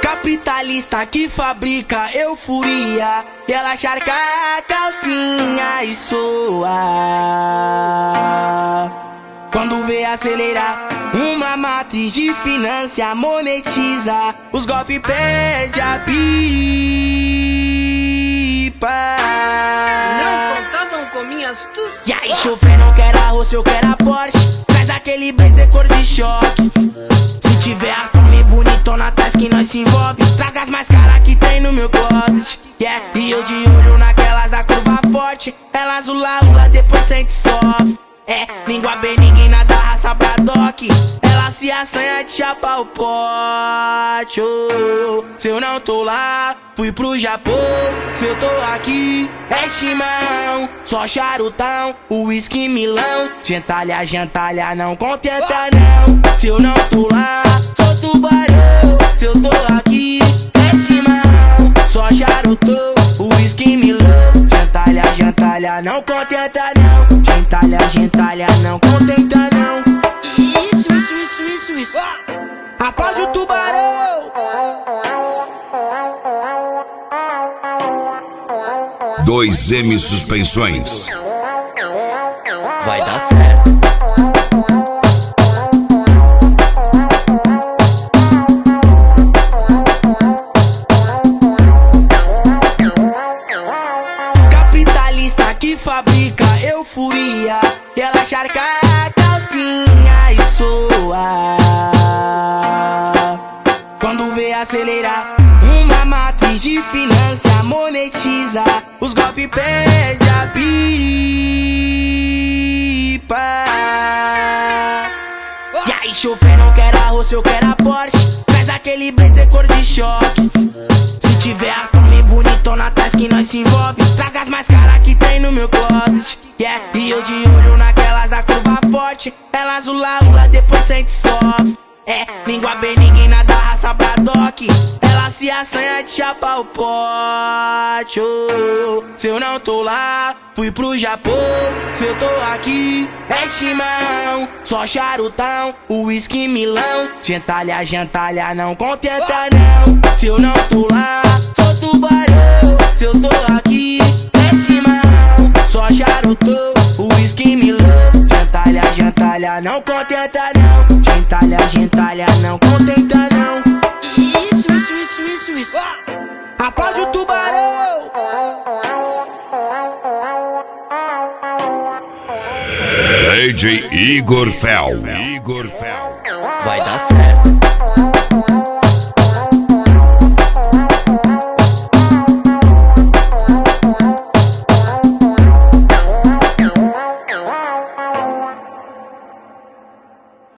Capitalista que fabrica euforia, e ela charca a calcinha e soa. Quando vê acelerar, uma matriz de finança monetiza. Os golpes perde a pipa. Não contavam com minha astúcia. E aí, chofer, não quer arroz, eu quero a Porsche. Traz aquele blazer cor de choque. Se tiver a Tommy bonitona atrás que nós se envolve, traga as mais caras que tem no meu closet. Yeah, e eu de olho naquelas da curva forte. Elas ula, depois sente sofre. É, língua benigna da raça Braddock. Ela se assanha de chapar o pote. Oh, se eu não tô lá, fui pro Japão. Se eu tô aqui, é chimão. Só charutão, uísque milão. Gentalha, não contenta não. Se eu não tô lá, sou tubarão. Se eu tô aqui, é chimão. Só charutão, uísque milão. Gentalha, não contenta não. Gentalha, não contenta não. Isso. Aplaude o tubarão. 2M Suspensões. Vai dar certo. Capitalista que fabrica euforia, e ela charca a calcinha e soa. Quando vê acelerar, uma matriz de finança monetiza. Os golpes perde a pipa. E aí, chofer, não quer arroz, eu quero a Porsche. Traz aquele blazer cor de choque. Se tiver a Tommy bonitona atrás que nós se envolve, traga as mais caras que tem no meu closet. Yeah, e eu de olho naquelas da curva forte. Elas ula, depois sente sofre. É, língua benigna da raça Braddock. Ela se assanha de chapar o pote. Oh, se eu não tô lá, fui pro Japão. Se eu tô aqui, é chimão. Só charutão, uísque milão. Gentalha, não contenta não. Se eu não tô lá, sou tubarão. Se eu tô aqui, é chimão. Só charutão, uísque milão. Gentalha, não contenta não. Gentalha, não contenta não. Isso. Aplaude o tubarão. DJ Igor Fel. Vai dar certo.